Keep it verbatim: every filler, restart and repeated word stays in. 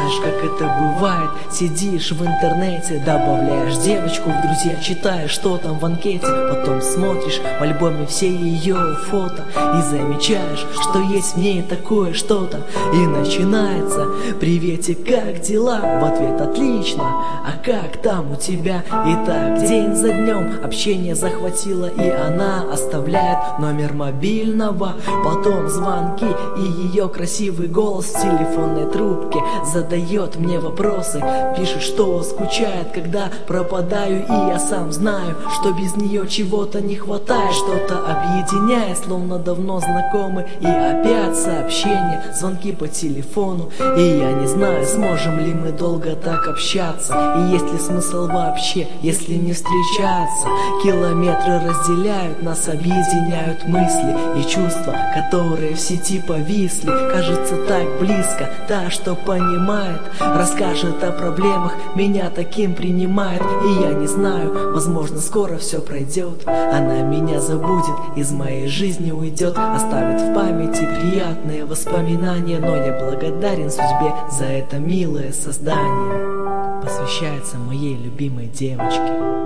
знаешь, как это бывает. Сидишь в интернете, добавляешь девочку в друзья, читаешь, что там в анкете, потом смотришь в альбоме все ее фото и замечаешь, что есть в ней такое что-то. И начинается: приветик, как дела? В ответ: отлично. А как там у тебя? И так день за днем общение захватило, и она оставляет номер мобильного, потом звонки и ее красивый голос в телефонной трубке задает мне вопросы, пишет, что скучает, когда пропадаю, и я сам знаю, что без нее чего-то не хватает. Что-то объединяет, словно давно знакомы, и опять сообщения, звонки по телефону, и я не знаю, сможем ли мы долго так общаться, и есть ли смысл вообще, если не встречаться. Километры разделяют нас, объединяют мысли и чувства, которые в сети повисли. Кажется, так близко, та, что понимает, расскажет о проблемах, меня таким принимает. И я не знаю, возможно, скоро все пройдет, она меня забудет, из моей жизни уйдет, оставит в памяти приятные воспоминания. Но я благодарен судьбе за это милое создание. Посвящается моей любимой девочке.